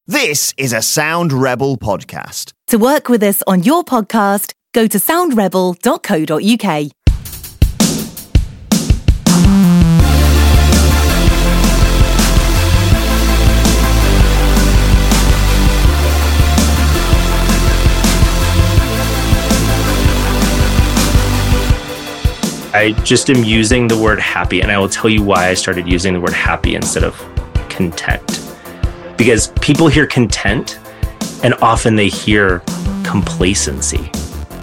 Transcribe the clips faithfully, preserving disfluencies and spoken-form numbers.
This is a Sound Rebel podcast. To work with us on your podcast, go to sound rebel dot co dot uk. I just am using the word happy, and I will tell you why I started using the word happy instead of content. Because people hear content, and often they hear complacency.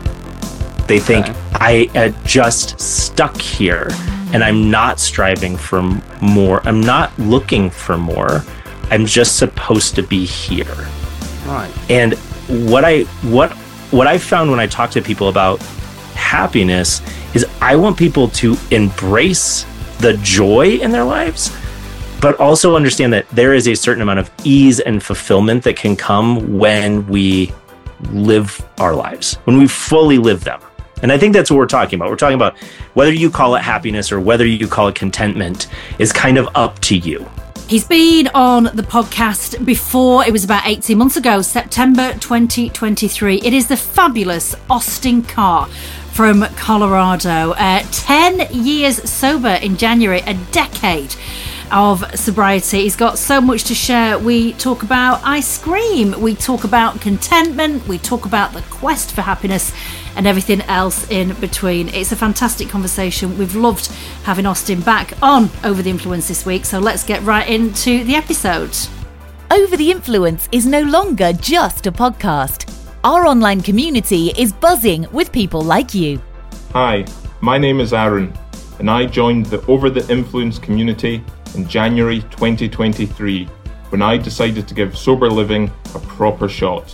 They think, okay. I am just stuck here, and I'm not striving for more. I'm not looking for more. I'm just supposed to be here. Right. And what I what what I found when I talk to people about happiness is I want people to embrace the joy in their lives, but also understand that there is a certain amount of ease and fulfillment that can come when we live our lives, when we fully live them. And I think that's what we're talking about. We're talking about whether you call it happiness or whether you call it contentment is kind of up to you. He's been on the podcast before. It was about eighteen months ago, September twenty twenty-three. It is the fabulous Austin Carr from Colorado. Uh, ten years sober in January, a decade of sobriety. He's got so much to share. We talk about ice cream, we talk about contentment, we talk about the quest for happiness and everything else in between. It's a fantastic conversation. We've loved having Austin back on Over the Influence this week, so let's get right into the episode. Over the Influence is no longer just a podcast. Our online community is buzzing with people like you. Hi, my name is Aaron, and I joined the Over the Influence community in January twenty twenty-three when I decided to give sober living a proper shot.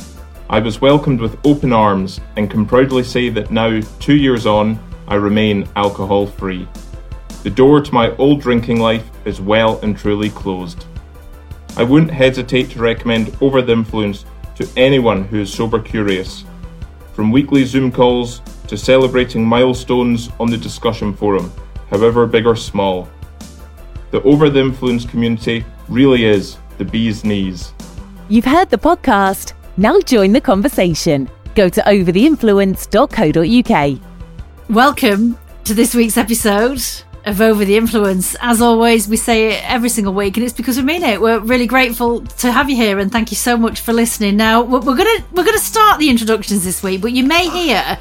I was welcomed with open arms and can proudly say that now, two years on, I remain alcohol-free. The door to my old drinking life is well and truly closed. I wouldn't hesitate to recommend Over the Influence to anyone who is sober curious. From weekly Zoom calls to celebrating milestones on the discussion forum, however big or small. The Over the Influence community really is the bee's knees. You've heard the podcast. Now join the conversation. Go to over the influence dot co dot uk. Welcome to this week's episode of Over the Influence. As always, we say it every single week, and it's because we mean it. We're really grateful to have you here, and thank you so much for listening. Now, we're gonna we're gonna start the introductions this week, but you may hear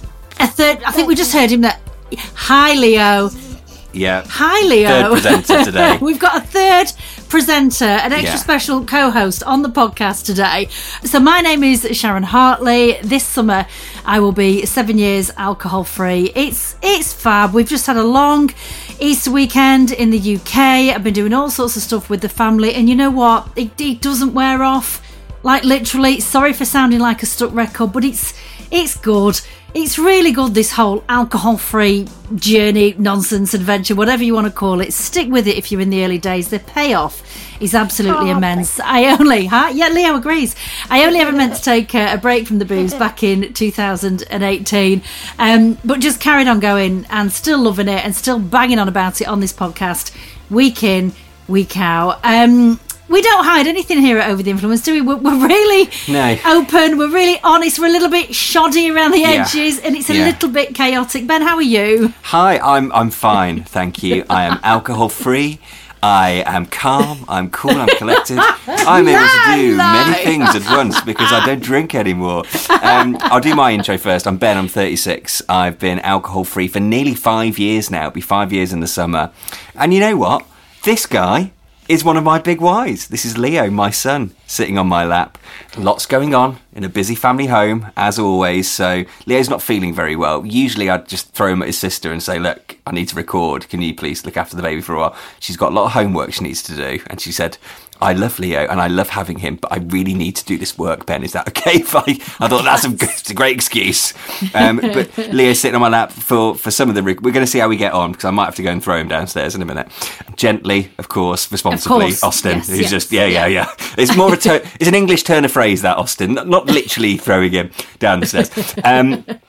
a third. I think we just heard him. That hi, Leo. Yeah. Hi, Leo. Third presenter today. We've got a third presenter, an extra yeah. special co-host on the podcast today. So my name is Sharon Hartley. This summer, I will be seven years alcohol-free. It's it's fab. We've just had a long Easter weekend in the U K. I've been doing all sorts of stuff with the family. And you know what? It, it doesn't wear off. Like, literally, sorry for sounding like a stuck record, but it's it's good. It's really good, this whole alcohol-free journey, nonsense, adventure, whatever you want to call it. Stick with it if you're in the early days. The payoff is absolutely oh, immense. I only, huh? Yeah, Leo agrees. I only ever meant to take a, a break from the booze back in two thousand eighteen, um, but just carried on going and still loving it and still banging on about it on this podcast, week in, week out. Um... We don't hide anything here at Over the Influence, do we? We're, we're really no. open, we're really honest, we're a little bit shoddy around the yeah. edges, and it's a yeah. little bit chaotic. Ben, how are you? Hi, I'm I'm fine, thank you. I am alcohol-free, I am calm, I'm cool, I'm collected. I'm able to do many things at once because I don't drink anymore. Um, I'll do my intro first. I'm Ben, I'm thirty-six. I've been alcohol-free for nearly five years now. It'll be five years in the summer. And you know what? This guy is one of my big whys. This is Leo, my son, sitting on my lap. Lots going on in a busy family home, as always. So Leo's not feeling very well. Usually I'd just throw him at his sister and say, look, I need to record. Can you please look after the baby for a while? She's got a lot of homework she needs to do. And she said, I love Leo and I love having him, but I really need to do this work, Ben. Is that okay if I... I thought that's a, it's a great excuse. Um, but Leo's sitting on my lap for, for some of the... We're going to see how we get on, because I might have to go and throw him downstairs in a minute. Gently, of course, responsibly, of course. Austin, yes, who's yes. just... Yeah, yeah, yeah. It's more of a... Ter- it's an English turn of phrase, that, Austin. Not, not literally throwing him down the stairs. Um,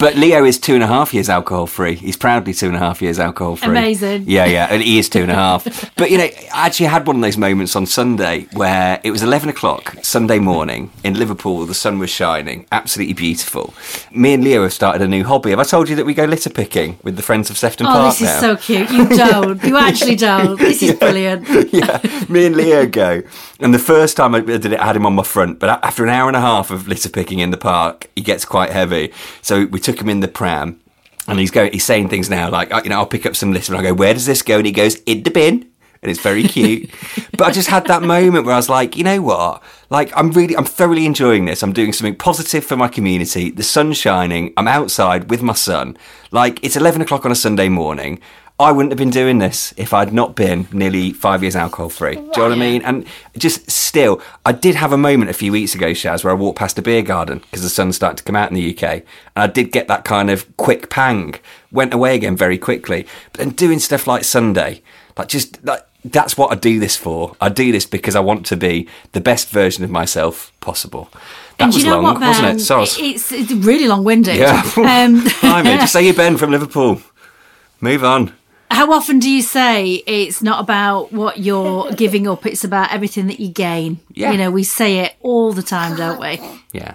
But Leo is two and a half years alcohol free. He's proudly two and a half years alcohol free. Amazing. Yeah, yeah, and he is two and a half. But, you know, I actually had one of those moments on Sunday where it was eleven o'clock, Sunday morning, in Liverpool. The sun was shining, absolutely beautiful. Me and Leo have started a new hobby. Have I told you that we go litter picking with the Friends of Sefton oh, Park this now? is so cute. You don't. You actually don't. This is brilliant. Yeah, me and Leo go. And the first time I did it, I had him on my front. But after an hour and a half of litter picking in the park, he gets quite heavy. So we took him in the pram. And he's going. He's saying things now like, you know, I'll pick up some litter. And I go, where does this go? And he goes, in the bin. And it's very cute. But I just had that moment where I was like, you know what? Like, I'm really, I'm thoroughly enjoying this. I'm doing something positive for my community. The sun's shining. I'm outside with my son. Like, it's eleven o'clock on a Sunday morning. I wouldn't have been doing this if I'd not been nearly five years alcohol free. Do you know what I mean? And just still, I did have a moment a few weeks ago, Shaz, where I walked past a beer garden because the sun's starting to come out in the U K. And I did get that kind of quick pang. Went away again very quickly. But then doing stuff like Sunday, like just like, that's what I do this for. I do this because I want to be the best version of myself possible. That and was you know long, what, Ben? wasn't it? So it's, it's really long-winded. Yeah. Um, Blimey, just say you're Ben from Liverpool. Move on. How often do you say it's not about what you're giving up, it's about everything that you gain? Yeah. You know, we say it all the time, don't we? Yeah.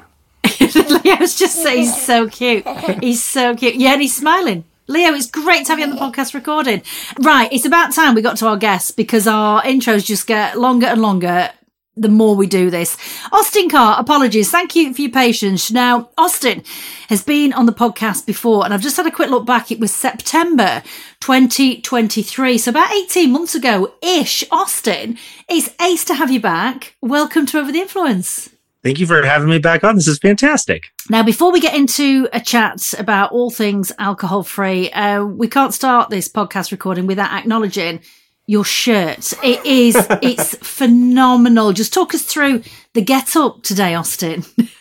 I was just saying, he's so cute. He's so cute. Yeah, and he's smiling. Leo, it's great to have you on the podcast recording. Right, it's about time we got to our guests because our intros just get longer and longer the more we do this. Austin Carr, apologies. Thank you for your patience. Now, Austin has been on the podcast before, and I've just had a quick look back. It was September twenty twenty-three, so about eighteen months ago-ish. Austin, it's ace to have you back. Welcome to Over the Influence. Thank you for having me back on. This is fantastic. Now, before we get into a chat about all things alcohol-free, uh, we can't start this podcast recording without acknowledging your shirt. It is, it's phenomenal. Just talk us through the get-up today, Austin.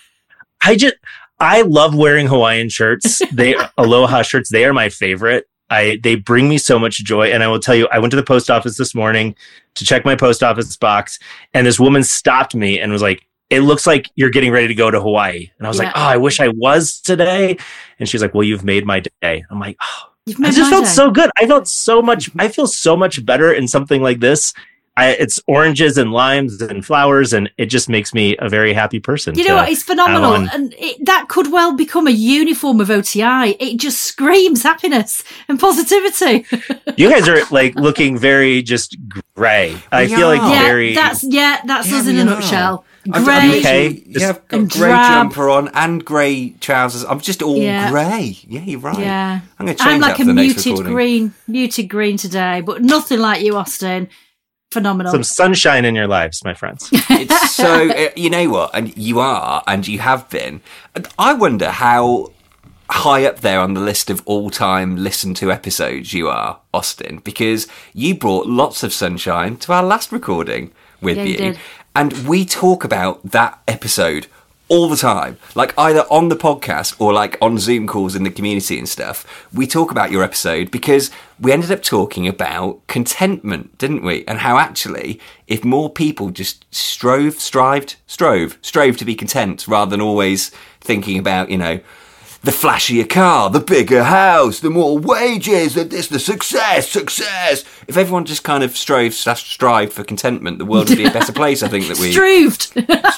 I just, I love wearing Hawaiian shirts. They, Aloha shirts, they are my favorite. I, they bring me so much joy. And I will tell you, I went to the post office this morning to check my post office box, and this woman stopped me and was like, it looks like you're getting ready to go to Hawaii. And I was yeah. like, oh, I wish I was today. And she's like, well, you've made my day. I'm like, oh, You've made I just my felt day. so good. I felt so much, I feel so much better in something like this. I, it's oranges and limes and flowers, and it just makes me a very happy person. You know what? It's phenomenal. on. And it, that could well become a uniform of O T I. It just screams happiness and positivity. You guys are like looking very just gray. I We feel like are. yeah, very. that's, yeah, that's Yeah, us in we a are. nutshell. I've- Grey. I've Okay. literally- Yeah, I've got and grey drab. jumper on and grey trousers. I'm just all Yeah. grey. Yeah, you're right. Yeah. I'm going to change I'm that like for a the next muted recording. green, muted green today, but nothing like you, Austin. Phenomenal. some sunshine in your lives, my friends. It's so, uh, you know what? And you are, and you have been. And I wonder how high up there on the list of all-time listened to episodes you are, Austin, because you brought lots of sunshine to our last recording with Yeah, you you. did. And we talk about that episode all the time, like either on the podcast or like on Zoom calls in the community and stuff. We talk about your episode because we ended up talking about contentment, didn't we? And how actually, if more people just strove, strived, strove, strove to be content rather than always thinking about, you know, the flashier car, the bigger house, the more wages, the this, the success, success. If everyone just kind of strove, strived for contentment, the world would be a better place, I think, that we... Strooved.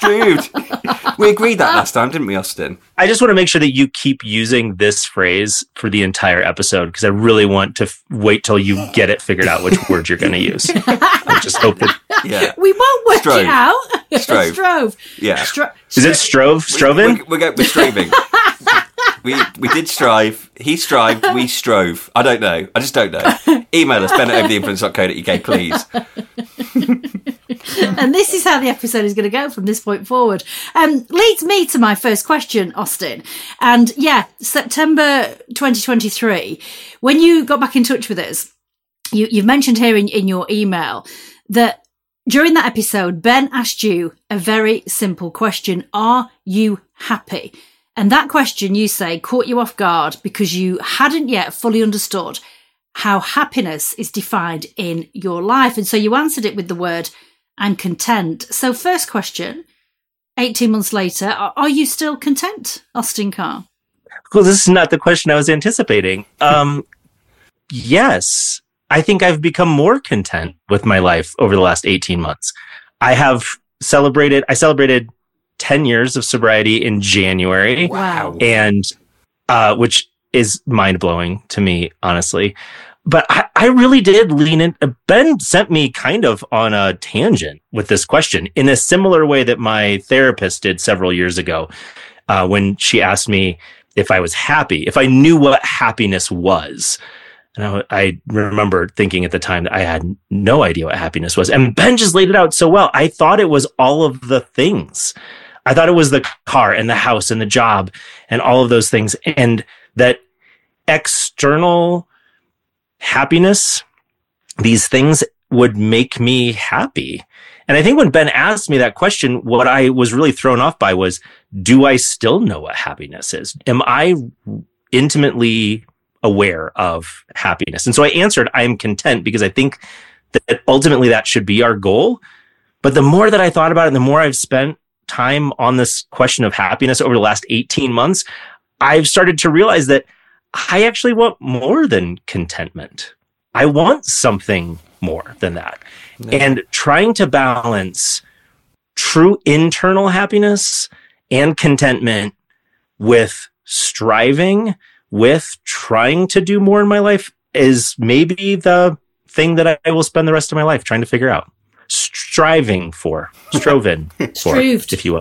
Strooved. We agreed that last time, didn't we, Austin? I just want to make sure that you keep using this phrase for the entire episode, because I really want to f- wait till you get it figured out which word you're going to use. I just hope that... Yeah. We won't work Strove. it out. Strove. Strove. Yeah. Stro- Is it strove? Stroven? We, we, we go, we're stroving. we, we did strive. He strived. We strove. I don't know. I just don't know. Email us, ben at over the influence dot co dot uk, please. And this is how the episode is going to go from this point forward. Um, leads me to my first question, Austin. And yeah, September twenty twenty-three, when you got back in touch with us, you, you've mentioned here in, in your email that during that episode, Ben asked you a very simple question. Are you happy? And that question, you say, caught you off guard because you hadn't yet fully understood how happiness is defined in your life. And so you answered it with the word, I'm content. So first question, eighteen months later, are, are you still content, Austin Carr? Well, this is not the question I was anticipating. Um, yes, I think I've become more content with my life over the last eighteen months. I have celebrated, I celebrated ten years of sobriety in January. Wow. And, uh, which is mind blowing to me, honestly. But I, I really did lean in. Ben sent me kind of on a tangent with this question in a similar way that my therapist did several years ago, uh, when she asked me if I was happy, if I knew what happiness was. And I, I remember thinking at the time that I had no idea what happiness was. And Ben just laid it out so well. I thought it was all of the things. I thought it was the car and the house and the job and all of those things. And that external happiness, these things would make me happy. And I think when Ben asked me that question, what I was really thrown off by was, do I still know what happiness is? Am I intimately aware of happiness? And so I answered, I am content, because I think that ultimately that should be our goal. But the more that I thought about it, the more I've spent time on this question of happiness over the last eighteen months, I've started to realize that I actually want more than contentment. I want something more than that. No. And trying to balance true internal happiness and contentment with striving, with trying to do more in my life is maybe the thing that I will spend the rest of my life trying to figure out. Striving for, striving for, if you will.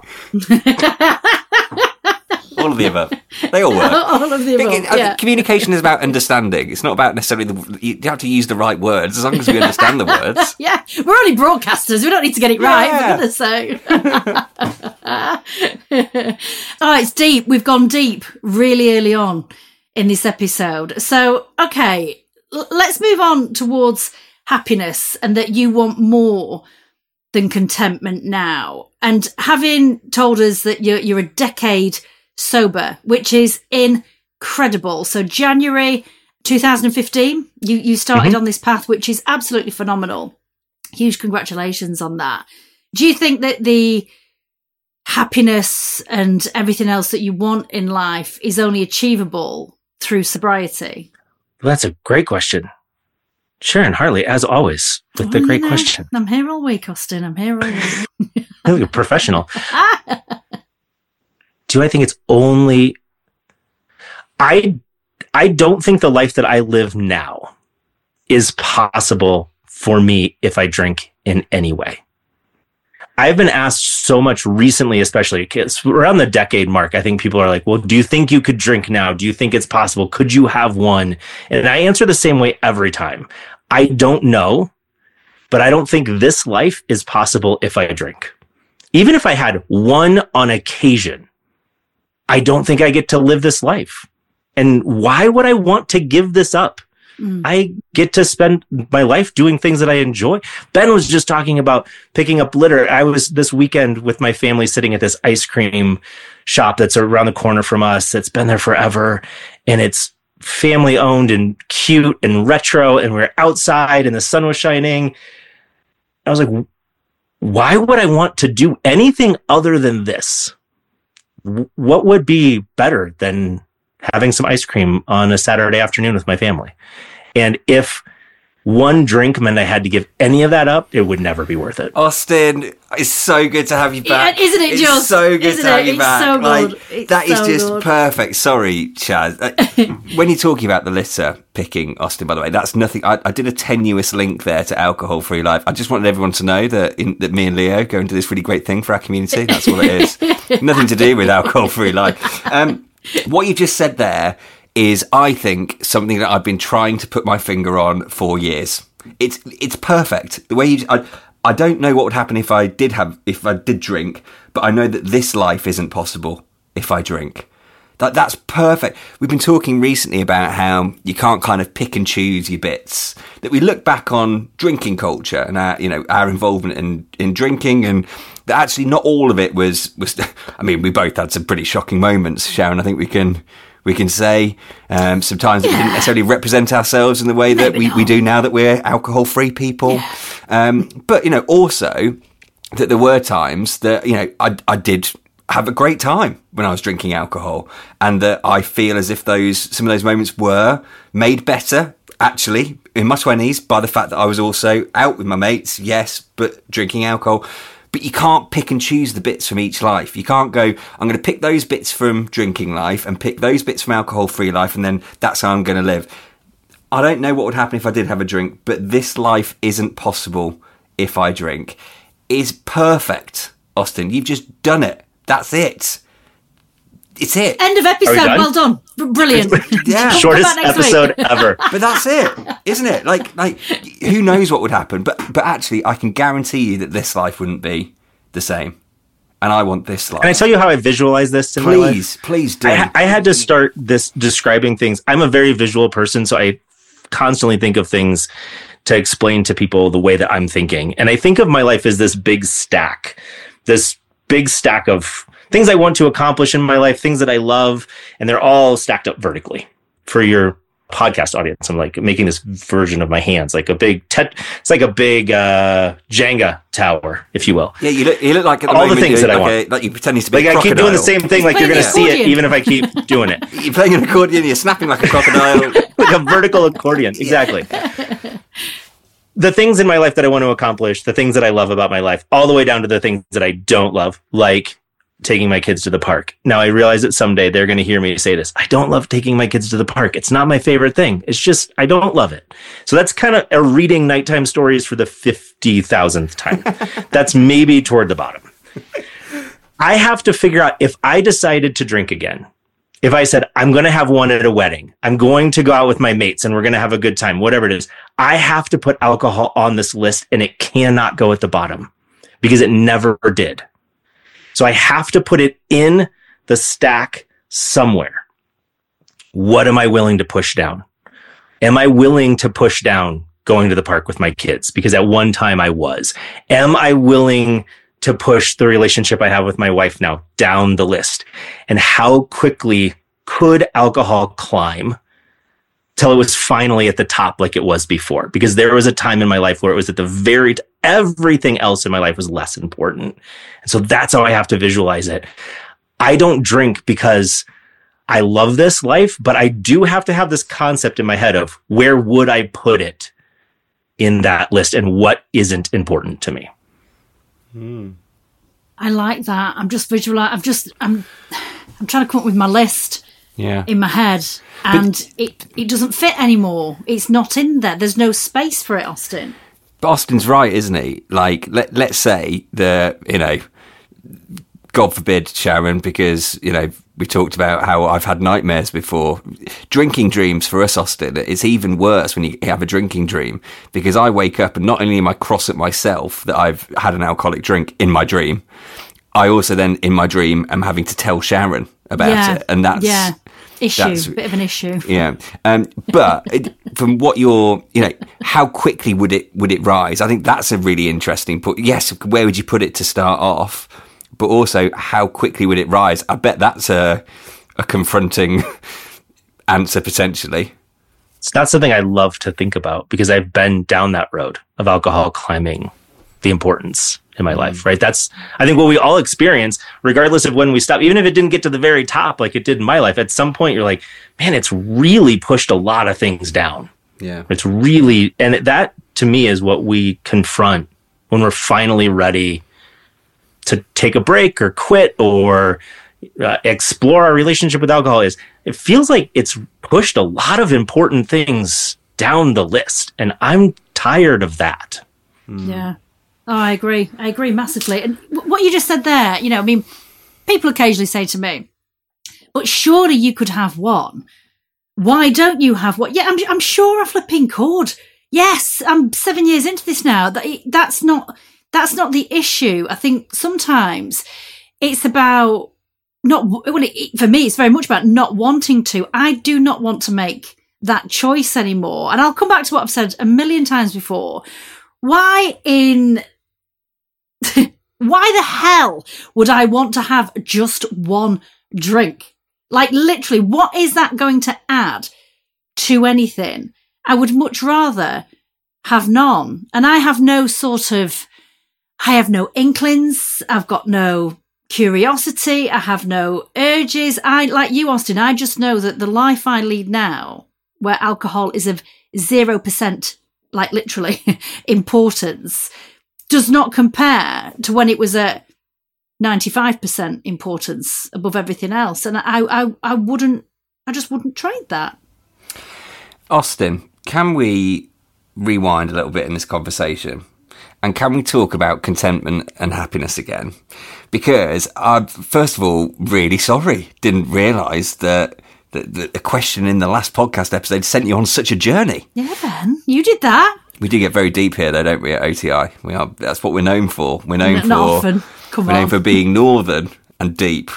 All of the above. They all work. All of the above, yeah. Communication is about understanding. It's not about necessarily the... You have to use the right words, as long as we understand the words. Yeah, we're only broadcasters. We don't need to get it right, yeah. for goodness sake. Oh, it's deep. We've gone deep really early on in this episode. So, okay, l- let's move on towards happiness, and that you want more than contentment now. And having told us that you're, you're a decade sober, which is incredible. So January two thousand fifteen, you, you started mm-hmm. on this path, which is absolutely phenomenal. Huge congratulations on that. Do you think that the happiness and everything else that you want in life is only achievable through sobriety? Well, that's a great question. Sharon Hartley, as always, with the well, great you know, question. I'm here all week, Austin. I'm here all week. You're a professional. Do I think it's only... I I don't think the life that I live now is possible for me if I drink in any way. I've been asked so much recently, especially kids, around the decade mark. I think people are like, well, do you think you could drink now? Do you think it's possible? Could you have one? And I answer the same way every time. I don't know, but I don't think this life is possible if I drink. Even if I had one on occasion, I don't think I get to live this life. And why would I want to give this up? Mm. I get to spend my life doing things that I enjoy. Ben was just talking about picking up litter. I was this weekend with my family sitting at this ice cream shop that's around the corner from us. That's been there forever. And it's family owned and cute and retro. And we're outside and the sun was shining. I was like, why would I want to do anything other than this? What would be better than having some ice cream on a Saturday afternoon with my family? And if one drink meant I had to give any of that up, it would never be worth it. Austin, it's so good to have you back. Yeah, isn't it, Jules? It's so good isn't to have it? you it's back. So good. Like, it's that is so just good. perfect. Sorry, Chaz. Uh, when you're talking about the litter picking, Austin, by the way, that's nothing. I, I did a tenuous link there to alcohol-free life. I just wanted everyone to know that in, that me and Leo go and do this really great thing for our community. That's all it is. Nothing to do with alcohol-free life. Um, what you just said there is, I think, something that I've been trying to put my finger on for years. It's it's perfect. The way you, I, I don't know what would happen if I did have if I did drink, but I know that this life isn't possible if I drink. That that's perfect. We've been talking recently about how you can't kind of pick and choose your bits. That we look back on drinking culture and our, you know, our involvement in, in drinking, and that actually not all of it was was. I mean, we both had some pretty shocking moments, Sharon. I think we can. We can say um, sometimes yeah. we didn't necessarily represent ourselves in the way that we, we do now that we're alcohol-free people. Yeah. Um, but, you know, also that there were times that, you know, I, I did have a great time when I was drinking alcohol, and that I feel as if those some of those moments were made better, actually, in my twenties by the fact that I was also out with my mates, yes, but drinking alcohol. But you can't pick and choose the bits from each life. You can't go, I'm going to pick those bits from drinking life and pick those bits from alcohol-free life, and then that's how I'm going to live. I don't know what would happen if I did have a drink, but this life isn't possible if I drink. It's perfect, Austin. You've just done it. That's it. It's it. End of episode. done? Well done. B- Brilliant. Yeah. Shortest episode ever. But that's it, isn't it? Like, like, who knows what would happen? But, but actually, I can guarantee you that this life wouldn't be the same. And I want this life. Can I tell you how I visualize this in my life? Please, please do. I, I had to start this describing things. I'm a very visual person, so I constantly think of things to explain to people the way that I'm thinking. And I think of my life as this big stack, this big stack of things I want to accomplish in my life, things that I love, and they're all stacked up vertically. For your podcast audience, I'm like making this version of my hands, like a big, tet- it's like a big uh, Jenga tower, if you will. Yeah, you look, you look like at the all moment the things that like I want. A, like you're pretending to be Like a I crocodile. keep doing the same thing, like you're going to see it, even if I keep doing it. You're playing an accordion, you're snapping like a crocodile. Like a vertical accordion, exactly. The things in my life that I want to accomplish, the things that I love about my life, all the way down to the things that I don't love, like taking my kids to the park. Now, I realize that someday they're going to hear me say this. I don't love taking my kids to the park. It's not my favorite thing. It's just, I don't love it. So that's kind of a reading nighttime stories for the fifty thousandth time. That's maybe toward the bottom. I have to figure out if I decided to drink again, if I said, I'm going to have one at a wedding, I'm going to go out with my mates and we're going to have a good time, whatever it is, I have to put alcohol on this list and it cannot go at the bottom because it never did. So I have to put it in the stack somewhere. What am I willing to push down? Am I willing to push down going to the park with my kids? Because at one time I was. Am I willing to push the relationship I have with my wife now down the list? And how quickly could alcohol climb till it was finally at the top like it was before? Because there was a time in my life where it was at the very, t- everything else in my life was less important. And so that's how I have to visualize it. I don't drink because I love this life, but I do have to have this concept in my head of where would I put it in that list and what isn't important to me. Hmm. I like that. I'm just visualizing. I'm just. I'm. I'm trying to come up with my list. Yeah. In my head, and it it doesn't fit anymore. It's not in there. There's no space for it, Austin. But Austin's right, isn't he? Like, let let's say the you know, God forbid, Sharon, because you know we talked about how I've had nightmares before. Drinking dreams for us, Austin, it's even worse when you have a drinking dream, because I wake up and not only am I cross at myself that I've had an alcoholic drink in my dream, I also then in my dream am having to tell Sharon about yeah. it, and that's yeah. Issue, That's, bit of an issue. Yeah, um, but it, from what you're, you know, how quickly would it would it rise? I think that's a really interesting point. Yes, where would you put it to start off? But also, how quickly would it rise? I bet that's a a confronting answer potentially. It's not something I love to think about because I've been down that road of alcohol climbing the importance in my life, right? That's, I think, what we all experience, regardless of when we stop, even if it didn't get to the very top like it did in my life, at some point you're like, man, it's really pushed a lot of things down. Yeah. It's really, and that to me is what we confront when we're finally ready to take a break or quit or uh, explore our relationship with alcohol. Is it feels like it's pushed a lot of important things down the list. And I'm tired of that. Mm. Yeah. Oh, I agree. I agree massively. And what you just said there, you know, I mean, people occasionally say to me, but surely you could have one. Why don't you have one? Yeah, I'm, I'm sure I flipping could. Yes, I'm seven years into this now. That That's not, that's not the issue. I think sometimes it's about not, well, it, for me, it's very much about not wanting to. I do not want to make that choice anymore. And I'll come back to what I've said a million times before. Why in... Why the hell would I want to have just one drink? Like, literally, what is that going to add to anything? I would much rather have none. And I have no sort of, I have no inklings. I've got no curiosity. I have no urges. I, like you, Austin, I just know that the life I lead now, where alcohol is of zero percent, like literally, importance, does not compare to when it was at ninety-five percent importance above everything else. And I, I, I wouldn't, I just wouldn't trade that. Austin, can we rewind a little bit in this conversation? And can we talk about contentment and happiness again? Because I'm, first of all, really sorry. Didn't realise that the, the, the question in the last podcast episode sent you on such a journey. Yeah, Ben, you did that. We do get very deep here, though, don't we, at O T I? We are. That's what we're known for. We're known Not for. often. Come we're on. known for being northern and deep.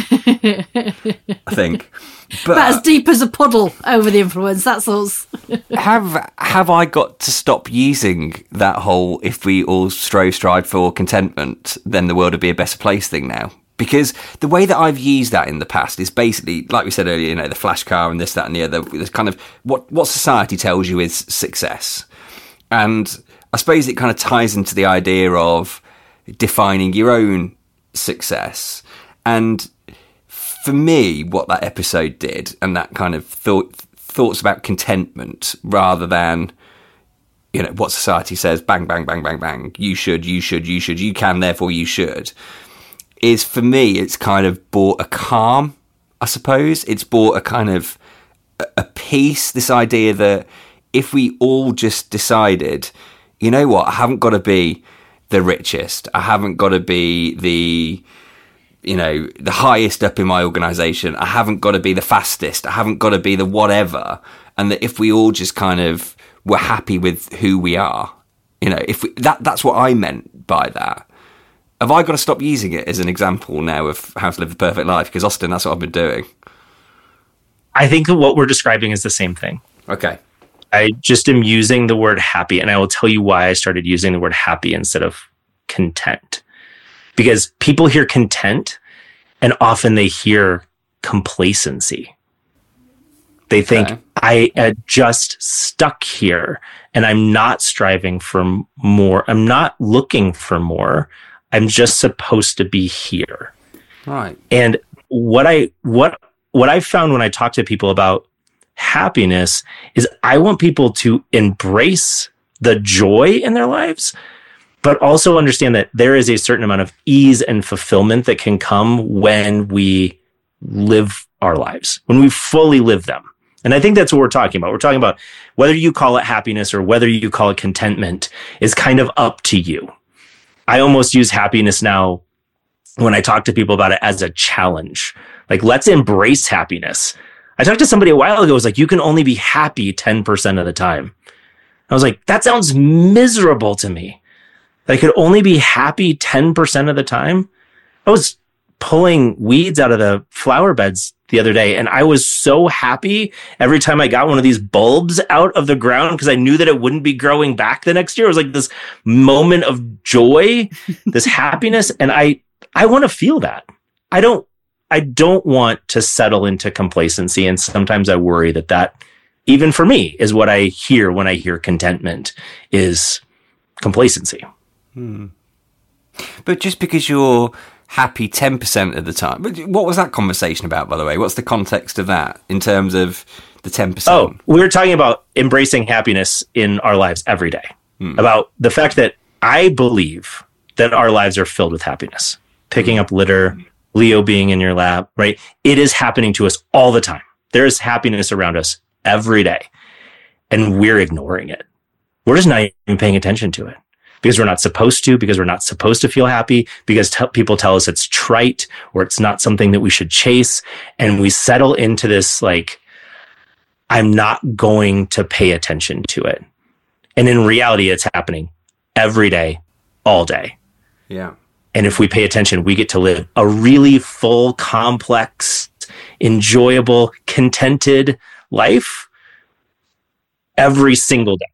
I think. But About as deep as a puddle over the influence. That's us. have have I got to stop using that whole "if we all strove strive for contentment, then the world would be a better place" thing now? Because the way that I've used that in the past is basically, like we said earlier, you know, the flash car and this, that, and the other. There's kind of what what society tells you is success, and I suppose it kind of ties into the idea of defining your own success. And for me, what that episode did, and that kind of thought thoughts about contentment rather than, you know, what society says, bang, bang, bang, bang, bang, you should, you should, you should, you can, therefore you should, is for me, it's kind of brought a calm, I suppose. It's brought a kind of a peace, this idea that if we all just decided, you know what, I haven't got to be the richest, I haven't got to be the, you know, the highest up in my organisation, I haven't got to be the fastest, I haven't got to be the whatever, and that if we all just kind of were happy with who we are, you know, if we, that that's what I meant by that. Have I got to stop using it as an example now of how to live the perfect life? Because, Austin, that's what I've been doing. I think what we're describing is the same thing. Okay. I just am using the word happy, and I will tell you why I started using the word happy instead of content. Because people hear content, and often they hear complacency. They think, okay, I am just stuck here, and I'm not striving for more. I'm not looking for more. I'm just supposed to be here. Right. And what I what what I found when I talk to people about happiness is I want people to embrace the joy in their lives, but also understand that there is a certain amount of ease and fulfillment that can come when we live our lives, when we fully live them. And I think that's what we're talking about. We're talking about whether you call it happiness or whether you call it contentment is kind of up to you. I almost use happiness now when I talk to people about it as a challenge. Like, let's embrace happiness. I talked to somebody a while ago, it was like, you can only be happy ten percent of the time. I was like, that sounds miserable to me. That I could only be happy ten percent of the time. I was pulling weeds out of the flower beds the other day, and I was so happy every time I got one of these bulbs out of the ground because I knew that it wouldn't be growing back the next year. It was like this moment of joy, this happiness, and I I want to feel that. I don't I don't want to settle into complacency, and sometimes I worry that that, even for me, is what I hear when I hear contentment, is complacency. Hmm. But just because you're happy ten percent of the time, what was that conversation about, by the way? What's the context of that in terms of the ten percent? Oh, we were talking about embracing happiness in our lives every day. Hmm. About the fact that I believe that our lives are filled with happiness. Picking up litter, Leo being in your lap, right? It is happening to us all the time. There is happiness around us every day, and we're ignoring it. We're just not even paying attention to it because we're not supposed to, because we're not supposed to feel happy, because t- people tell us it's trite or it's not something that we should chase. And we settle into this, like, I'm not going to pay attention to it. And in reality, it's happening every day, all day. Yeah. And if we pay attention, we get to live a really full, complex, enjoyable, contented life every single day.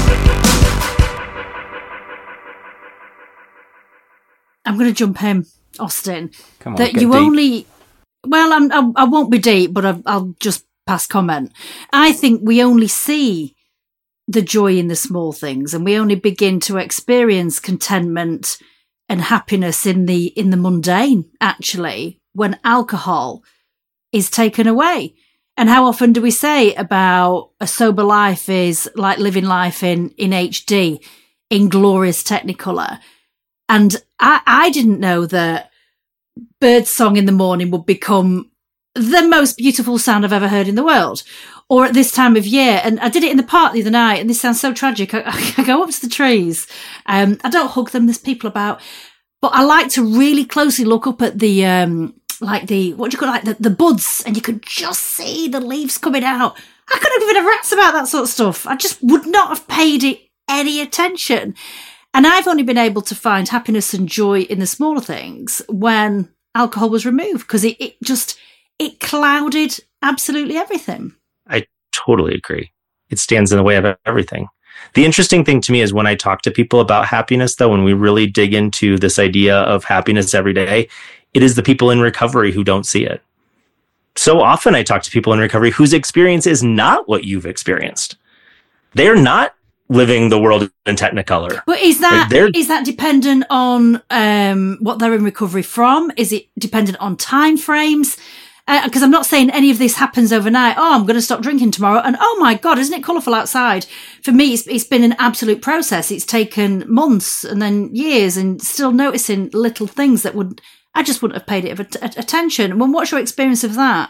I'm going to jump in Austin, Come on, that get you deep. only. Well, I'm, I, I won't be deep, but I'll, I'll just pass comment. I think we only see the joy in the small things, and we only begin to experience contentment and happiness in the in the mundane, actually, when alcohol is taken away. And how often do we say about a sober life is like living life in, in H D, in glorious Technicolor? And I, I didn't know that birdsong in the morning would become the most beautiful sound I've ever heard in the world, or at this time of year. And I did it in the park the other night, and this sounds so tragic. I, I go up to the trees. Um, I don't hug them. There's people about, but I like to really closely look up at the, um, like the, what do you call it? Like the, the buds, and you could just see the leaves coming out. I couldn't have given a rat's about that sort of stuff. I just would not have paid it any attention. And I've only been able to find happiness and joy in the smaller things when alcohol was removed, because it, it just, it clouded absolutely everything. I totally agree. It stands in the way of everything. The interesting thing to me is when I talk to people about happiness, though, when we really dig into this idea of happiness every day, it is the people in recovery who don't see it. So often I talk to people in recovery whose experience is not what you've experienced. They're not living the world in Technicolor. But is that Like, is that dependent on um, what they're in recovery from? Is it dependent on time frames? Because uh, I'm not saying any of this happens overnight. Oh, I'm going to stop drinking tomorrow. And oh my God, isn't it colourful outside? For me, it's, it's been an absolute process. It's taken months and then years, and still noticing little things that would, I just wouldn't have paid it of a, a, attention. Well, what's your experience of that?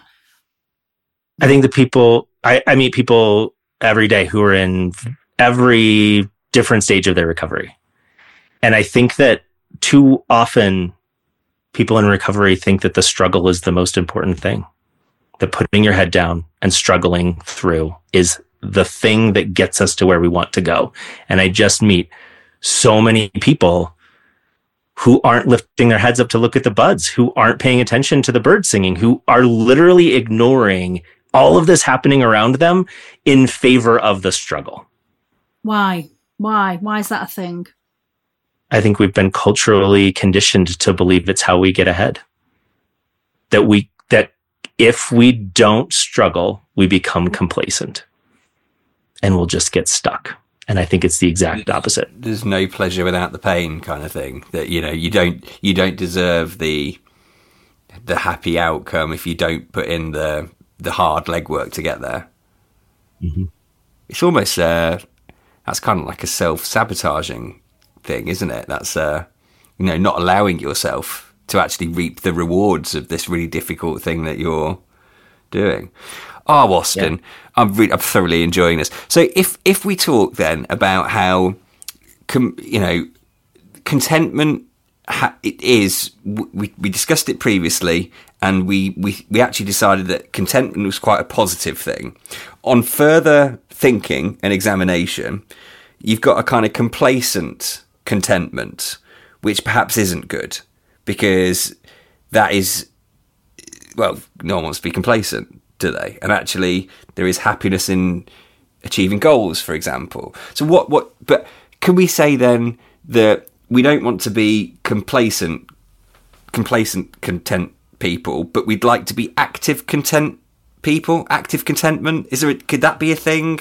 I think the people, I, I meet people every day who are in every different stage of their recovery. And I think that too often people in recovery think that the struggle is the most important thing, that putting your head down and struggling through is the thing that gets us to where we want to go. And I just meet so many people who aren't lifting their heads up to look at the buds, who aren't paying attention to the birds singing, who are literally ignoring all of this happening around them in favor of the struggle. Why? Why? Why is that a thing? I think we've been culturally conditioned to believe it's how we get ahead. That we, that if we don't struggle, we become complacent and we'll just get stuck. And I think it's the exact opposite. There's no pleasure without the pain kind of thing. That, you know, you don't, you don't deserve the, the happy outcome if you don't put in the, the hard legwork to get there. Mm-hmm. It's almost, uh, that's kind of like a self-sabotaging thing, isn't it? That's uh you know, not allowing yourself to actually reap the rewards of this really difficult thing that you're doing. Oh, Austin, yeah. I'm really, I'm thoroughly enjoying this. So if if we talk then about how com, you know contentment ha- it is, we we discussed it previously, and we we we actually decided that contentment was quite a positive thing. On further thinking and examination, you've got a kind of complacent contentment, which perhaps isn't good, because that is, well, no one wants to be complacent, do they? And actually there is happiness in achieving goals, for example. So what, what, but can we say then that we don't want to be complacent, complacent, content people, but we'd like to be active content people, active contentment? Is there, a, could that be a thing?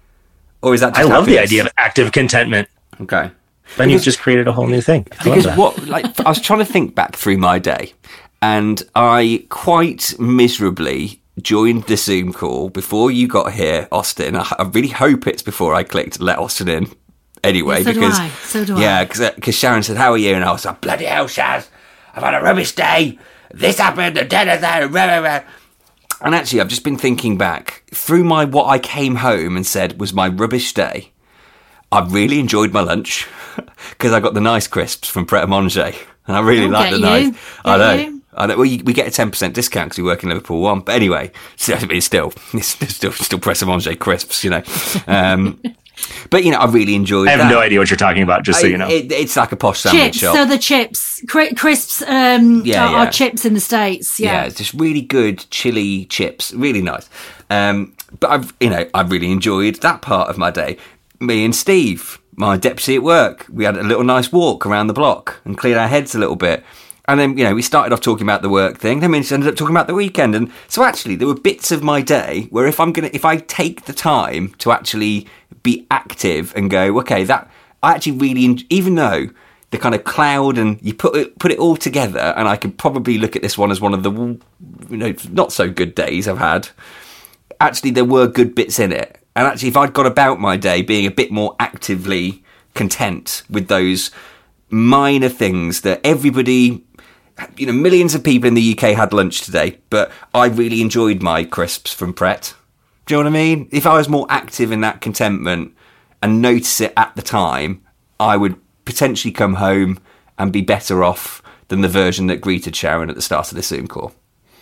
Or is that just I love happiness? the idea of active contentment. Okay. Then because, you've just created a whole new thing. I because what, like, I was trying to think back through my day, and I quite miserably joined the Zoom call before you got here, Austin. I, I really hope it's before I clicked let Austin in. Anyway, yeah, so because do I. So do yeah, I. because because Sharon said, "How are you?" and I was like, "Bloody hell, Shaz! I've had a rubbish day. This happened, the dead of that." Rah, rah, rah. And actually, I've just been thinking back through my what I came home and said was my rubbish day. I really enjoyed my lunch because I got the nice crisps from Pret a Manger, and I really I'll like get the you. nice. Get I know. you. I know. Well, you, we get a ten percent discount because we work in Liverpool One. But anyway, so, I mean, still, it's still, still Pret a Manger crisps, you know. Um, but you know, I really enjoyed. I have that. no idea what you're talking about. Just so you know, It, it's like a posh sandwich Chips. shop. So the chips, Cri- crisps, um, Yeah, are, yeah. are chips in the States. Yeah. Yeah, it's just really good chili chips, really nice. Um, but I've, you know, I really enjoyed that part of my day. Me and Steve, my deputy at work, we had a little nice walk around the block and cleared our heads a little bit. And then, you know, we started off talking about the work thing. Then we ended up talking about the weekend. And so actually there were bits of my day where if I'm going to, if I take the time to actually be active and go, okay, that I actually really, even though the kind of cloud and you put it, put it all together, and I could probably look at this one as one of the, you know, not so good days I've had. Actually, there were good bits in it. And actually, if I'd got about my day being a bit more actively content with those minor things that everybody, you know, millions of people in the U K had lunch today, but I really enjoyed my crisps from Pret. Do you know what I mean? If I was more active in that contentment and notice it at the time, I would potentially come home and be better off than the version that greeted Sharon at the start of this Zoom call.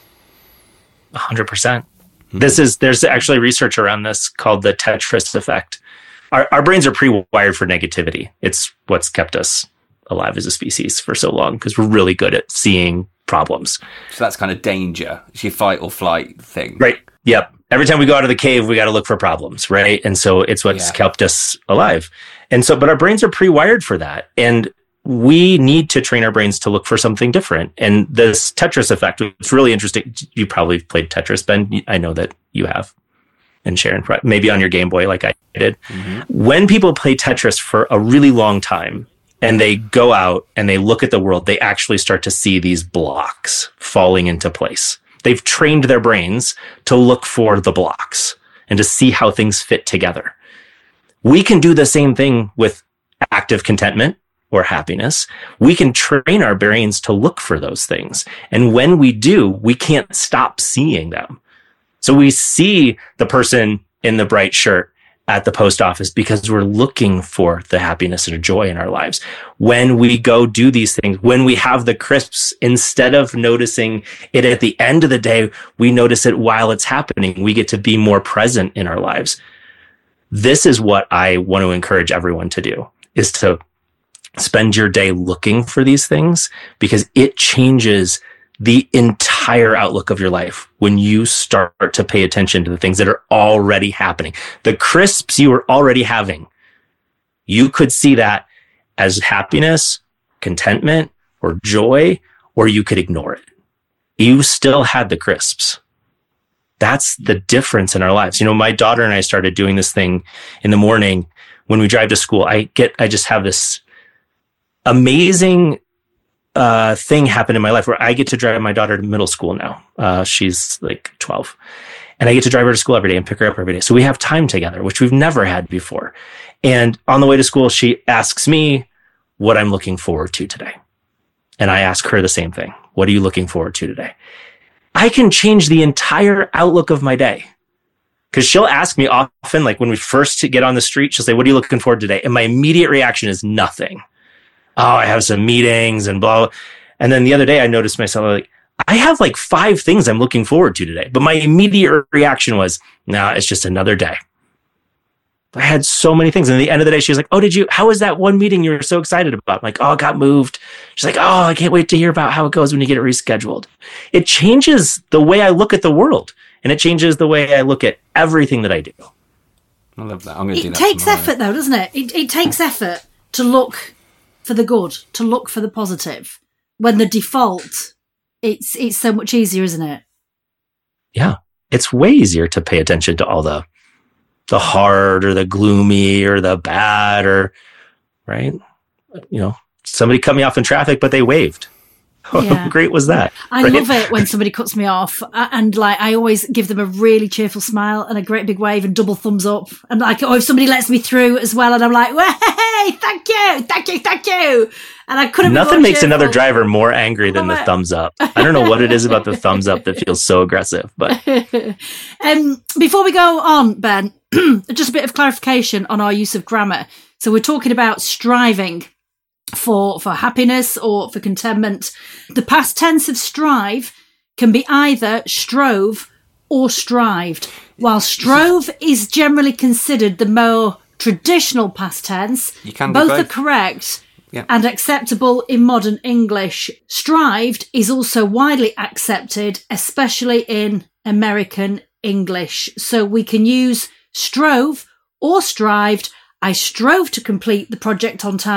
one hundred percent. Mm-hmm. This is, there's actually research around this called the Tetris effect. Our, our brains are pre-wired for negativity. It's what's kept us alive as a species for so long because we're really good at seeing problems. So that's kind of danger. It's your fight or flight thing. Right. Yep. Every time we go out of the cave, we got to look for problems, right? And so it's what's yeah. kept us alive. And so, but our brains are pre-wired for that. And we need to train our brains to look for something different. And this Tetris effect, it's really interesting. You probably played Tetris, Ben. I know that you have. And Sharon, maybe on your Game Boy like I did. Mm-hmm. When people play Tetris for a really long time and they go out and they look at the world, they actually start to see these blocks falling into place. They've trained their brains to look for the blocks and to see how things fit together. We can do the same thing with active contentment or happiness. We can train our brains to look for those things. And when we do, we can't stop seeing them. So we see the person in the bright shirt at the post office because we're looking for the happiness and joy in our lives. When we go do these things, when we have the crisps, instead of noticing it at the end of the day, we notice it while it's happening. We get to be more present in our lives. This is what I want to encourage everyone to do, is to spend your day looking for these things, because it changes the entire outlook of your life when you start to pay attention to the things that are already happening. The crisps you are already having, you could see that as happiness, contentment, or joy, or you could ignore it. You still had the crisps. That's the difference in our lives. You know, my daughter and I started doing this thing in the morning when we drive to school. I get, I just have this amazing uh, thing happen in my life where I get to drive my daughter to middle school now. Uh, she's like twelve. And I get to drive her to school every day and pick her up every day. So we have time together, which we've never had before. And on the way to school, she asks me what I'm looking forward to today. And I ask her the same thing. What are you looking forward to today? I can change the entire outlook of my day. Because she'll ask me often, like when we first get on the street, she'll say, what are you looking forward to today? And my immediate reaction is nothing. Oh, I have some meetings and blah, blah. And then the other day I noticed myself like, I have like five things I'm looking forward to today. But my immediate reaction was, nah, it's just another day. I had so many things. And at the end of the day, she was like, oh, did you, how was that one meeting you were so excited about? I'm like, oh, it got moved. She's like, oh, I can't wait to hear about how it goes when you get it rescheduled. It changes the way I look at the world. And it changes the way I look at everything that I do. I love that. I'm going to do It that takes tomorrow. effort though, doesn't it? it? It takes effort to look for the good, to look for the positive. When the default, it's it's so much easier, isn't it? Yeah. It's way easier to pay attention to all the the hard or the gloomy or the bad or, right? You know, somebody cut me off in traffic, but they waved. How Yeah. great was that? I right? love it when somebody cuts me off, a- and like I always give them a really cheerful smile and a great big wave and double thumbs up, and like, or if somebody lets me through as well, and I'm like, hey, thank you, thank you, thank you, and I couldn't. be Nothing more makes another cheerful. driver more angry than Love the it. thumbs up. I don't know what it is about the thumbs up that feels so aggressive, but Um, before we go on, Ben, just a bit of clarification on our use of grammar. So we're talking about striving for for happiness or for contentment. The past tense of strive can be either strove or strived. While strove is generally considered the more traditional past tense, You can do both both. are correct Yeah. and acceptable in modern English. Strived is also widely accepted, especially in American English. So we can use strove or strived. I strove to complete the project on time.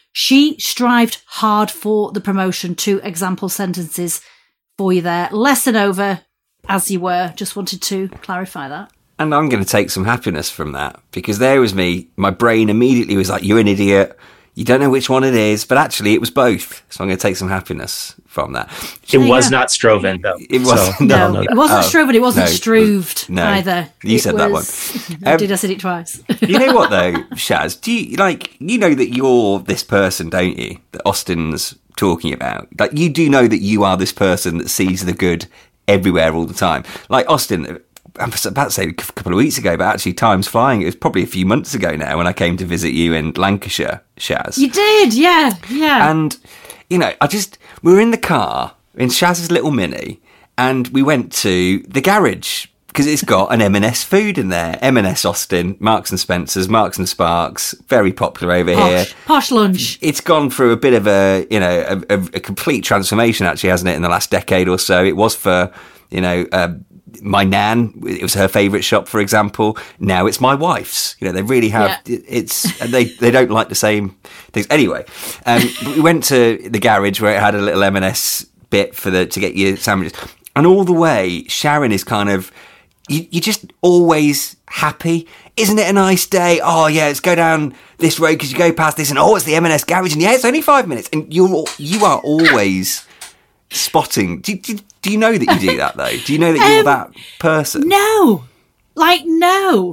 She strived hard for the promotion. Two example sentences for you there. Lesson over, as you were. Just wanted to clarify that. And I'm going to take some happiness from that, because there was me. My brain immediately was like, you're an idiot. You don't know which one it is, but actually it was both. So I'm going to take some happiness from that. It was not Stroven, though. It wasn't. So, no, no, it wasn't oh, Stroven. It wasn't no, Strooved no, either. You it said was, that one. I Um, did. I said it twice. You know what, though, Shaz? Do you, like, you know that you're this person, don't you, that Austin's talking about? Like, you do know that you are this person that sees the good everywhere all the time. Like, Austin, I was about to say a couple of weeks ago, but actually time's flying. It was probably a few months ago now when I came to visit you in Lancashire, Shaz. You did, yeah, yeah. And, you know, I just, we were in the car in Shaz's little Mini, and we went to the garage because it's got an M and S food in there. M and S Austin, Marks and Spencer's, Marks and Sparks, very popular over posh, here. Posh lunch. It's gone through a bit of a, you know, a, a, a complete transformation, actually, hasn't it, in the last decade or so. It was for, you know, uh, my nan, it was her favourite shop, for example. Now it's my wife's. You know, they really have, yeah. it's, they, they don't like the same things. Anyway, um, we went to the garage where it had a little M and S bit for the, to get your sandwiches. And all the way, Sharon is kind of, you, you're just always happy. Isn't it a nice day? Oh yeah, let's go down this road because you go past this and oh, it's the M and S garage and yeah, it's only five minutes. And you're, you are always spotting. Do, do, do you know that you do that though? Do you know that you're um, that person? No, like no,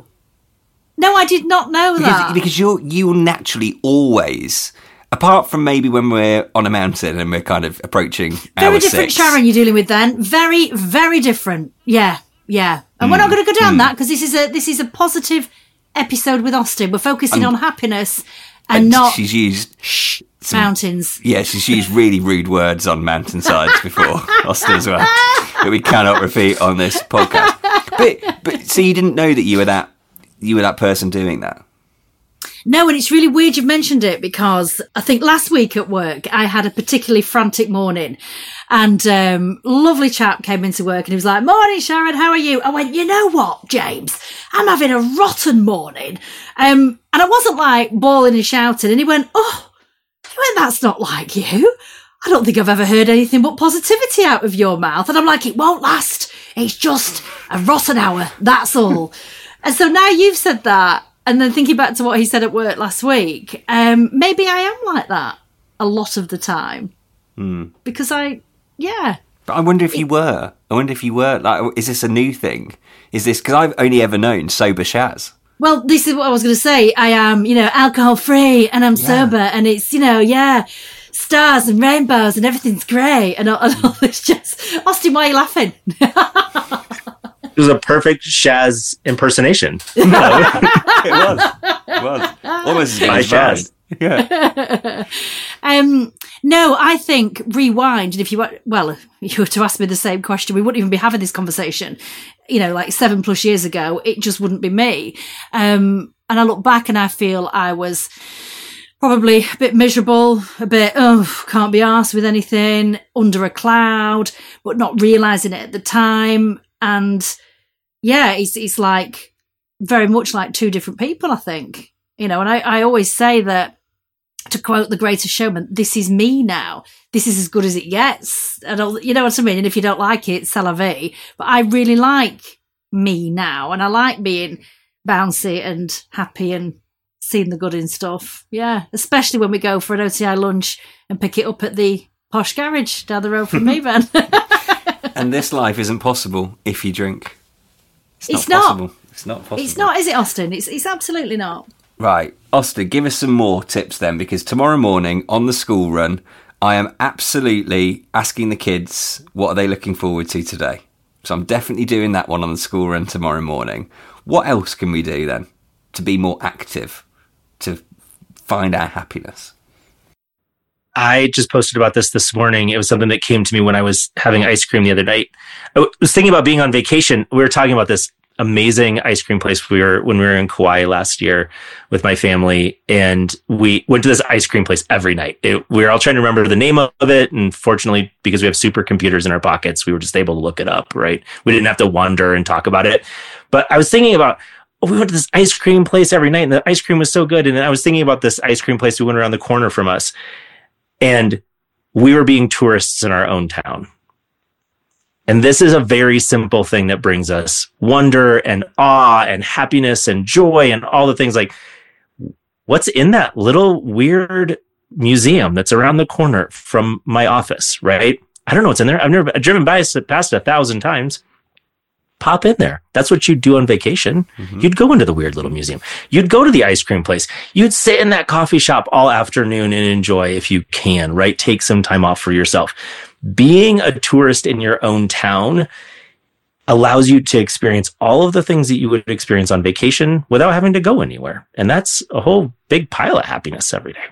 no, I did not know because, that because you're you naturally always. Apart from maybe when we're on a mountain and we're kind of approaching very hour different six. Sharon you're dealing with then. Very, very different. Yeah, yeah. And mm. we're not going to go down mm. that because this is a this is a positive episode with Austin. We're focusing and, on happiness and, and not she's used some, mountains. Yeah, she's used really rude words on mountainsides before, Austin as well, that we cannot repeat on this podcast. But but so you didn't know that you were that you were that person doing that? No, and it's really weird you've mentioned it because I think last week at work I had a particularly frantic morning and um lovely chap came into work and he was like, "Morning, Sharon, how are you?" I went, "You know what, James? I'm having a rotten morning." Um, and I wasn't like bawling and shouting and he went, "Oh," he went, "that's not like you. I don't think I've ever heard anything but positivity out of your mouth." And I'm like, "It won't last. It's just a rotten hour. That's all." And so now you've said that. And then thinking back to what he said at work last week, um, maybe I am like that a lot of the time. Mm. Because I, yeah. But I wonder if you were. I wonder if you were. Like, is this a new thing? Is this, because I've only ever known sober Shaz. Well, this is what I was going to say. I am, you know, alcohol free and I'm yeah. sober and it's, you know, yeah, stars and rainbows and everything's great and all, and all this just, Austin, why are you laughing? It was a perfect Shaz impersonation. it was. It was. Almost as good as Shaz. Yeah. um, no, I think rewind. And if you were, well, if you were to ask me the same question, we wouldn't even be having this conversation. You know, like seven plus years ago, it just wouldn't be me. Um, and I look back and I feel I was probably a bit miserable, a bit, oh, can't be arsed with anything, under a cloud, but not realising it at the time. And yeah, it's it's like very much like two different people, I think. You know, and I, I always say that, to quote The Greatest Showman, this is me now. This is as good as it gets. And I'll, you know what I mean? And if you don't like it, c'est la vie. But I really like me now. And I like being bouncy and happy and seeing the good in stuff. Yeah, especially when we go for an O T I lunch and pick it up at the posh garage down the road from me, Ben. And this life isn't possible if you drink. It's, it's not, not possible. It's not possible. It's not, is it, Austin? It's it's absolutely not. Right. Austin, give us some more tips then, because tomorrow morning on the school run, I am absolutely asking the kids what are they looking forward to today. So I'm definitely doing that one on the school run tomorrow morning. What else can we do then to be more active, to find our happiness? I just posted about this this morning. It was something that came to me when I was having ice cream the other night. I was thinking about being on vacation. We were talking about this amazing ice cream place we were when we were in Kauai last year with my family, and we went to this ice cream place every night. It, we were all trying to remember the name of it, and fortunately, because we have supercomputers in our pockets, we were just able to look it up, right? We didn't have to wonder and talk about it. But I was thinking about oh, we went to this ice cream place every night and the ice cream was so good. And I was thinking about this ice cream place we went around the corner from us, and we were being tourists in our own town. And this is a very simple thing that brings us wonder and awe and happiness and joy and all the things. Like, what's in that little weird museum that's around the corner from my office, right? I don't know what's in there. I've never I've driven by it past a thousand times. Pop in there. That's what you'd do on vacation. Mm-hmm. You'd go into the weird little museum. You'd go to the ice cream place. You'd sit in that coffee shop all afternoon and enjoy if you can, right? Take some time off for yourself. Being a tourist in your own town allows you to experience all of the things that you would experience on vacation without having to go anywhere. And that's a whole big pile of happiness every day.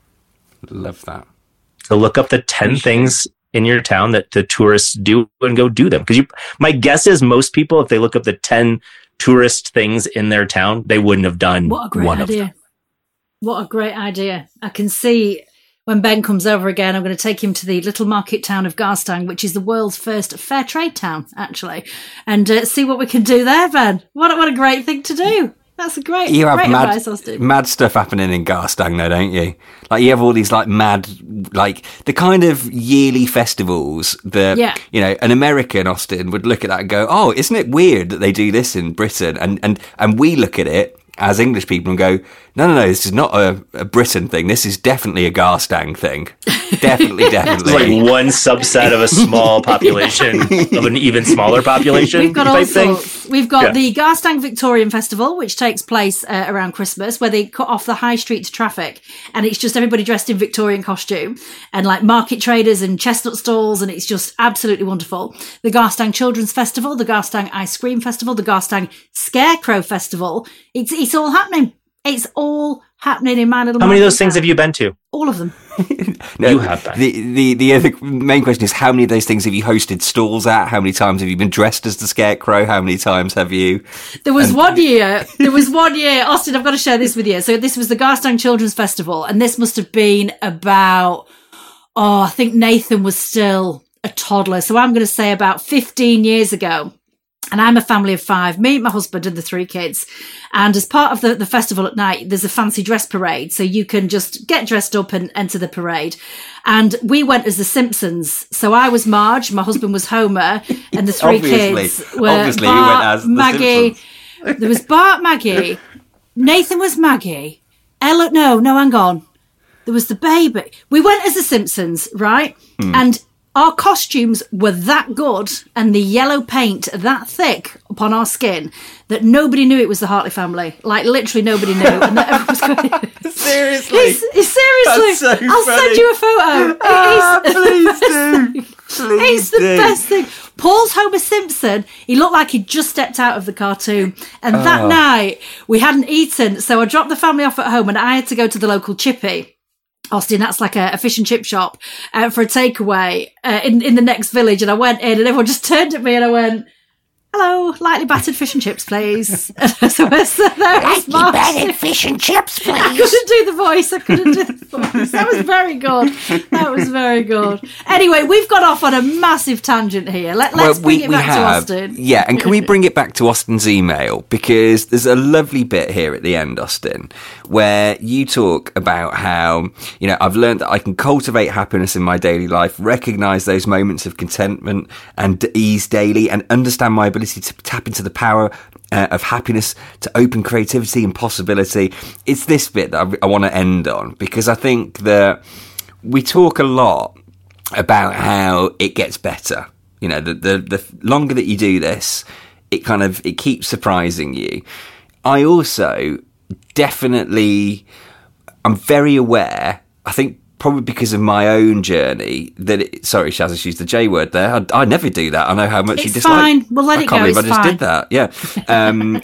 Love that. So look up the ten things in your town that the tourists do and go do them. Because you, my guess is most people, if they look up the ten tourist things in their town, they wouldn't have done what a great one idea. of them. What a great idea. I can see when Ben comes over again, I'm going to take him to the little market town of Garstang, which is the world's first fair trade town, actually, and uh, see what we can do there, Ben. What, what a great thing to do. That's a great, you have great mad, advice, Austin. Mad stuff happening in Garstang, though, don't you? Like, you have all these, like, mad, like, the kind of yearly festivals that, yeah. you know, an American, Austin, would look at that and go, oh, isn't it weird that they do this in Britain? And, and, and we look at it as English people and go, no, no, no, this is not a, a Britain thing. This is definitely a Garstang thing. Definitely, definitely. It's like one subset of a small population of an even smaller population. We've got all thing. sorts. We've got yeah. the Garstang Victorian Festival, which takes place uh, around Christmas, where they cut off the high street to traffic, and it's just everybody dressed in Victorian costume, and like market traders and chestnut stalls, and it's just absolutely wonderful. The Garstang Children's Festival, the Garstang Ice Cream Festival, the Garstang Scarecrow Festival. It's it's all happening. It's all happening in my little. How many of those things have you been to? All of them. No, you have been. The, the, the other main question is, how many of those things have you hosted stalls at? How many times have you been dressed as the Scarecrow? How many times have you... There was and... one year, there was one year, Austin, I've got to share this with you. So this was the Garstang Children's Festival, and this must have been about, oh, I think Nathan was still a toddler. So I'm going to say about fifteen years ago. And I'm a family of five, me, my husband and the three kids. And as part of the, the festival at night, there's a fancy dress parade. So you can just get dressed up and enter the parade. And we went as the Simpsons. So I was Marge, my husband was Homer, and the three kids were obviously Bart, we went as the Maggie. Simpsons. There was Bart, Maggie. Nathan was Maggie. Ella, no, no, hang on. There was the baby. We went as the Simpsons, right? Hmm. And our costumes were that good and the yellow paint that thick upon our skin that nobody knew it was the Hartley family. Like, literally nobody knew. And that everyone was going, seriously? It's, it's seriously. That's so I'll funny. send you a photo. Ah, it is please do. Please It's the do. best thing. Paul's Homer Simpson, he looked like he'd just stepped out of the cartoon. And that Oh. night, we hadn't eaten. So I dropped the family off at home and I had to go to the local chippy. Austin, that's like a, a fish and chip shop uh, for a takeaway uh, in, in the next village. And I went in and everyone just turned at me and I went, hello, lightly battered fish and chips, please. And so I said, lightly battered fish and chips, please. I couldn't do the voice. I couldn't do the voice. That was very good. That was very good. Anyway, we've gone off on a massive tangent here. Let, let's Well, bring we, it we back have, to Austin. Yeah, and can we bring it back to Austin's email? Because there's a lovely bit here at the end, Austin, where you talk about how, you know, I've learned that I can cultivate happiness in my daily life, recognise those moments of contentment and ease daily, and understand my ability to tap into the power uh, of happiness to open creativity and possibility. It's this bit that I, I want to end on, because I think that we talk a lot about how it gets better. You know, the, the the longer that you do this, it kind of it keeps surprising you. I also definitely, I'm very aware, I think probably because of my own journey, that it, sorry, Shaz, I used the J word there. I, I never do that. I know how much It's you dislike. fine. We'll let I it can't go. believe It's I just fine. did that. Yeah. Um,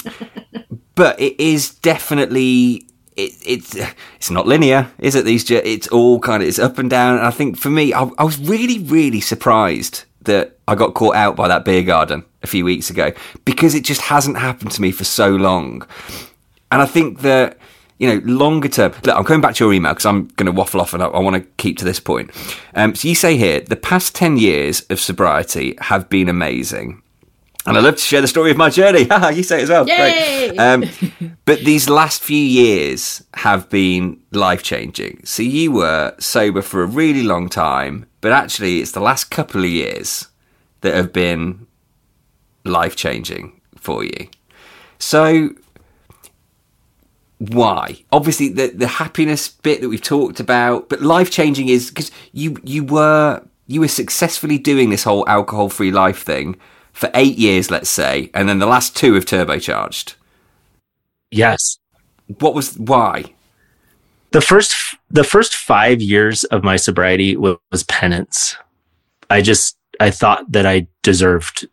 but it is definitely, it, it's it's not linear, is it? These, it's all kind of, it's up and down. And I think for me, I, I was really, really surprised that I got caught out by that beer garden a few weeks ago, because it just hasn't happened to me for so long. And I think that, you know, longer term, look, I'm coming back to your email because I'm going to waffle off and I, I want to keep to this point. Um, so you say here, the past ten years of sobriety have been amazing. And I love to share the story of my journey. You say it as well. Yay! Great. Um, but these last few years have been life-changing. So you were sober for a really long time, but actually it's the last couple of years that have been life-changing for you. So why? Obviously the, the happiness bit that we've talked about, but life-changing is because you, you were you were successfully doing this whole alcohol-free life thing for eight years, let's say, and then the last two have turbocharged. Yes. What was, why? The first, the first five years of my sobriety was, was penance. I just, I thought that I deserved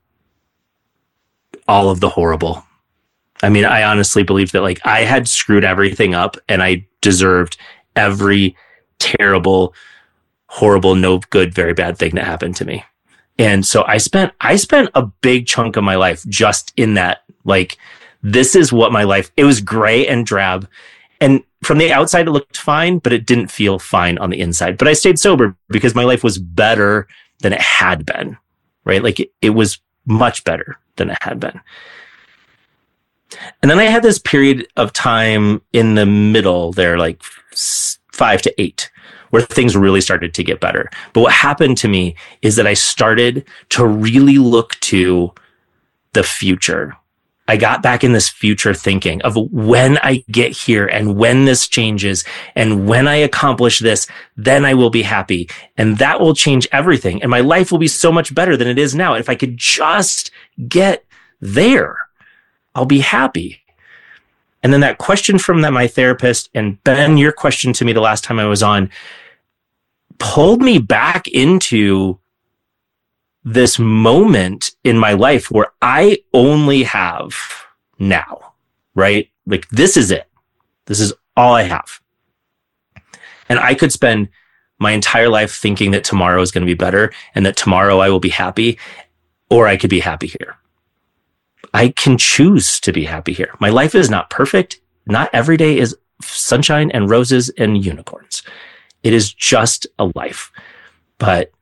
all of the horrible. I mean, I honestly believed that like I had screwed everything up and I deserved every terrible, horrible, no good, very bad thing that happened to me. And so I spent, I spent a big chunk of my life just in that, like, this is what my life, it was gray and drab. And from the outside, it looked fine, but it didn't feel fine on the inside. But I stayed sober because my life was better than it had been, right? Like it, it was much better than it had been. And then I had this period of time in the middle there, like five to eight, where things really started to get better. But what happened to me is that I started to really look to the future. I got back in this future thinking of when I get here and when this changes and when I accomplish this, then I will be happy. And that will change everything. And my life will be so much better than it is now. If I could just get there, I'll be happy. And then that question from that, my therapist, and Ben, your question to me the last time I was on, pulled me back into this moment in my life where I only have now, right? Like this is it. This is all I have. And I could spend my entire life thinking that tomorrow is going to be better and that tomorrow I will be happy, or I could be happy here. I can choose to be happy here. My life is not perfect. Not every day is sunshine and roses and unicorns. It is just a life. But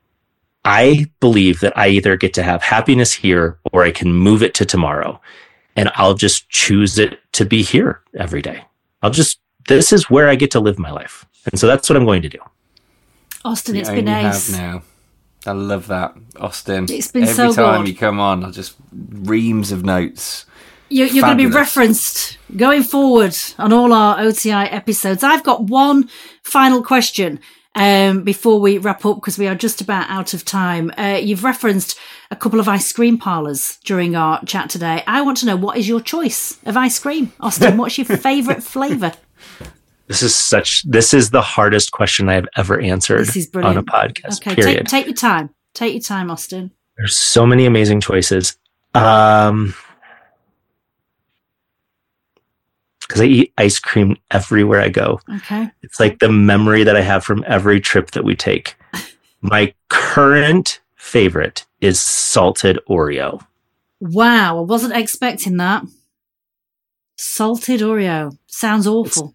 I believe that I either get to have happiness here or I can move it to tomorrow. And I'll just choose it to be here every day. I'll just, this is where I get to live my life. And so that's what I'm going to do. Austin, You it's been only ace. have now. I love that, Austin. It's been Every so time good. you come on, I just reams of notes. You, you're going to be Fabulous. referenced going forward on all our O T I episodes. I've got one final question um, before we wrap up because we are just about out of time. Uh, you've referenced a couple of ice cream parlours during our chat today. I want to know, what is your choice of ice cream? Austin, what's your favourite flavour? This is such, this is the hardest question I have ever answered This is on brilliant. a podcast, Okay, period. take, take your time. Take your time, Austin. There's so many amazing choices. Um, because I eat ice cream everywhere I go. Okay. It's like the memory that I have from every trip that we take. My current favorite is salted Oreo. Wow, I wasn't expecting that. Salted Oreo. Sounds awful.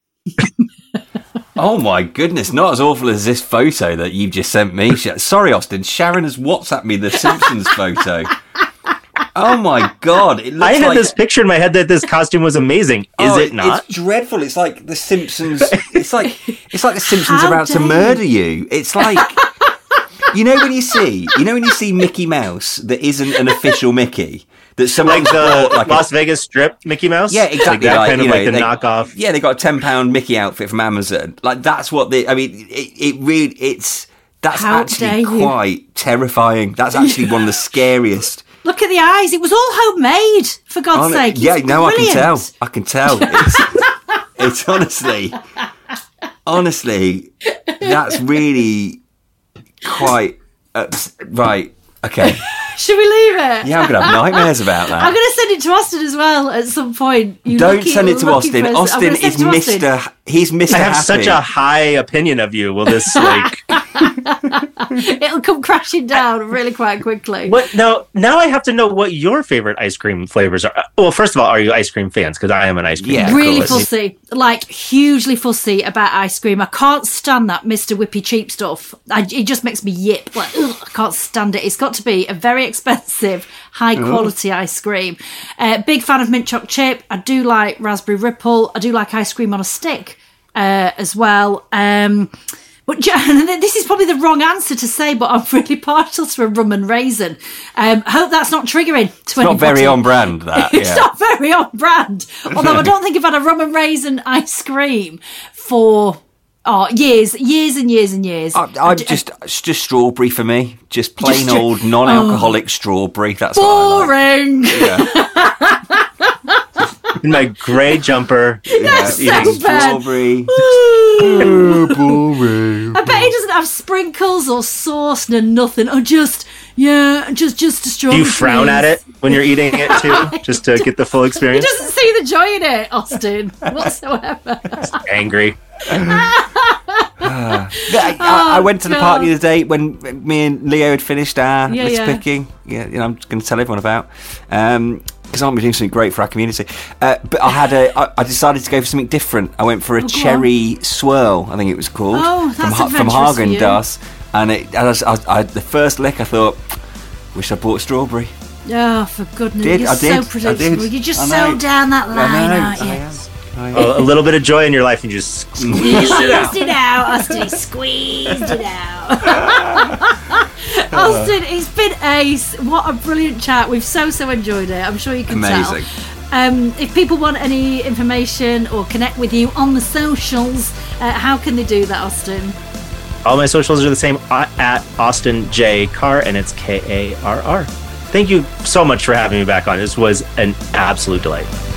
Oh my goodness, not as awful as this photo that you've just sent me. Sh- Sorry, Austin. Sharon has WhatsApped me the Simpsons photo. Oh my God. It looks I had like... this picture in my head that this costume was amazing. Is Oh, it not? It's dreadful. It's like the Simpsons. It's like it's like the Simpsons How about to dare you. murder you. It's like, you know when you see, you know when you see Mickey Mouse that isn't an official Mickey, that someone Like the bought, like a- Las Vegas Strip Mickey Mouse? Yeah, exactly. Like that like, kind of you know, like the they- knockoff. Yeah, they got a ten pound Mickey outfit from Amazon. Like that's what they. I mean, it, it really. It's that's How dare actually you. quite terrifying. That's actually one of the scariest. Look at the eyes. It was all homemade, for God's Hon- sake. yeah, It's no, I can brilliant. tell. I can tell. It's, it's honestly, honestly, that's really quite ups- right. Okay, Should we leave it? yeah, I'm gonna have nightmares about that. I'm going to send it to Austin as well at some point. You Don't lucky- send it to lucky Austin. person. I'm Austin gonna send is it to Austin. Mister He's Mister I have Happy. such a high opinion of you. Will this like It'll come crashing down really quite quickly. What now? Now I have to know what your favorite ice cream flavors are. Well, first of all, are you ice cream fans? Because I am an ice cream. Yeah, fan. Really Cool. fussy, like hugely fussy about ice cream. I can't stand that Mister Whippy cheap stuff. I, it just makes me yip. Like, ugh, I can't stand it. It's got to be a very expensive, high quality ice cream. Uh, big fan of mint choc chip. I do like raspberry ripple. I do like ice cream on a stick uh, as well. Um, But this is probably the wrong answer to say, but I'm really partial to a rum and raisin. Um, hope that's not triggering to It's anybody. not very on brand, that. It's yeah. not very on brand. Although I don't think I've had a rum and raisin ice cream for oh years, years and years and years. I, I just, it's just strawberry for me. Just plain Just- old non-alcoholic strawberry. That's what I like. Boring. Yeah. In my grey jumper, That's eating so bad. Strawberry. I bet he doesn't have sprinkles or sauce or nothing. Or just yeah, just just a Do strawberry. you frown please. at it when you're eating it too, just to get the full He experience? doesn't see the joy in it, Austin, whatsoever. Angry. I, I, I went to the park God. the other day when me and Leo had finished our Yeah, list yeah. picking. Yeah, you know, I'm going to tell everyone about. Um, because I'm doing something great for our community. Uh, but I had a, I, I decided to go for something different. I went for a Oh, go cherry swirl, I think it was called. Oh, from, that's Ha- from adventurous for you. Häagen-Dazs. And it, I was, I was, I, the first lick, I thought, wish I bought strawberry. Oh, for goodness Did, you're I so did, I predictable. did. You're just I so know. down that line, I know, aren't you? I am. I am. A, a little bit of joy in your life and you just squeeze it out. Squeezed it out, Austin. He squeezed it out. Austin, it's been ace. What a brilliant chat. We've so, so enjoyed it. I'm sure you can Amazing. tell. Um, if people want any information or connect with you on the socials, uh, how can they do that, Austin? All my socials are the same uh, at Austin J Carr, and it's K A R R. Thank you so much for having me back on. This was an absolute delight.